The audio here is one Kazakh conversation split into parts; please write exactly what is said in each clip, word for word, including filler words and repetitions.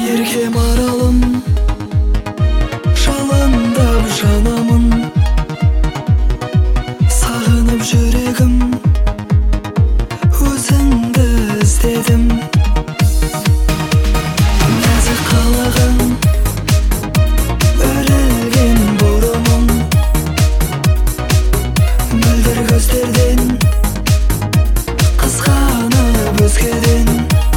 Еркем аралым, жалындап жанамын, сағынып жүрегім, өзіңді іздедім. Нәзік қалағың, өрілген бұрымың, мөлдір көздерден қызғанып өзгеден.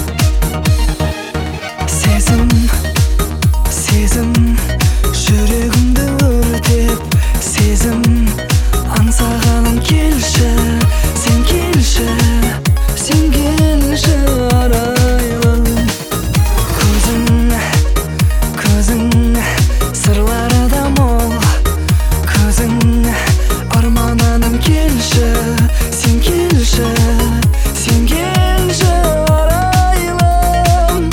Сезім, сезім, жүрегімді өртеп, сезім, аңсағаным келші, сен келші, сен келші арайлым. Көзің, көзің, сырлары да мол, көзің, армананым келші, сен келші, сен келші арайлым.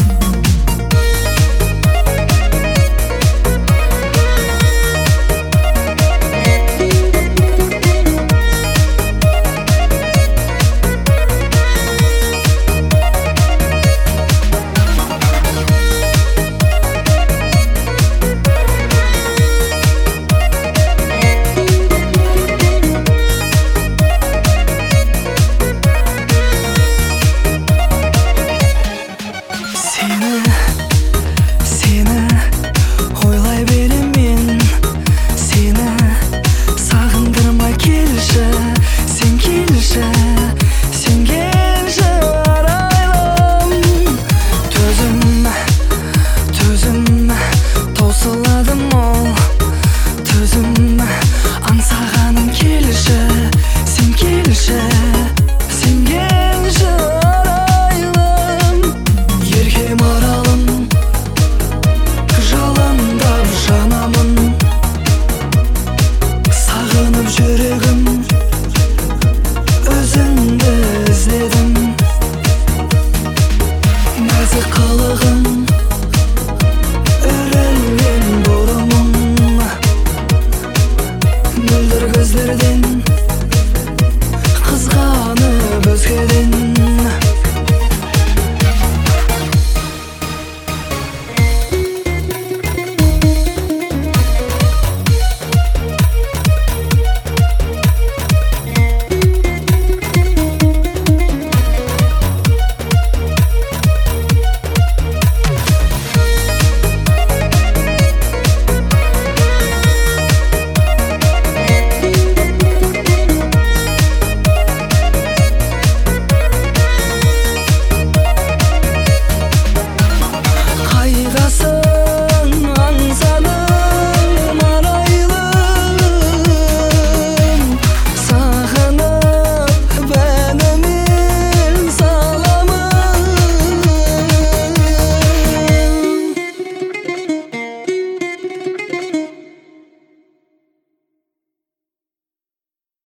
Сені, сені ойлай берем мен, сені сағындырмай келші, сен келші, сен келші арайлым. Төзім, төзім, таусылады мол, төзім, аңсағаным келші, сен келші, сен келші арайлым. Еркем арайлым,